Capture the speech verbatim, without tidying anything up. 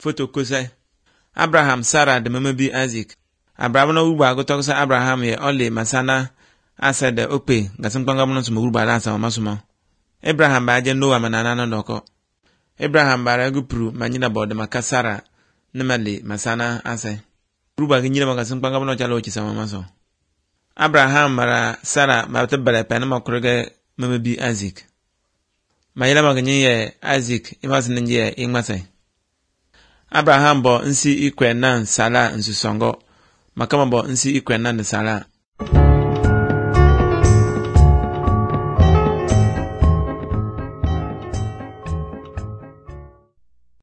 foto kosai Abraham Sarah de mamabi Isaac Abraham no uba gotok sa Abraham ye ole masana asa de ope gasim kwanga mono suma uba la sa masuma Abraham ba je Noah manana no doko Abraham bara gupru manyina bode makasara nemali masana asa uba ginyira magasim kwanga mono chalo chi sama maso Abraham mara Sarah ma tabara pana makurege mamabi Isaac mayela maganyi Isaac imasin nje ingmasai Abraham bo nsi ikwe nan sala nsusongo makama bo nsi ikwe nan sala